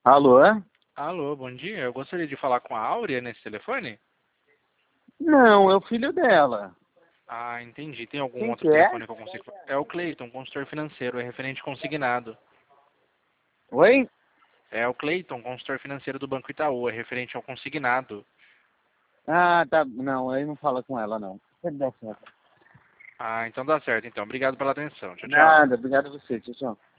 Alô? Alô, bom dia. Eu gostaria de falar com a Áurea nesse telefone? Não, é o filho dela. Ah, entendi. Tem algum Quem outro que é? telefone que eu consigo? É o Cleiton, consultor financeiro, é referente consignado. Oi? É o Cleiton, consultor financeiro do Banco Itaú, é referente ao consignado. Ah, tá. Não, aí não fala com ela, não. Pode dar certo. Ah, então dá certo, então. Obrigado pela atenção. Tchau, tchau. Nada, obrigado a você. Tchau, tchau.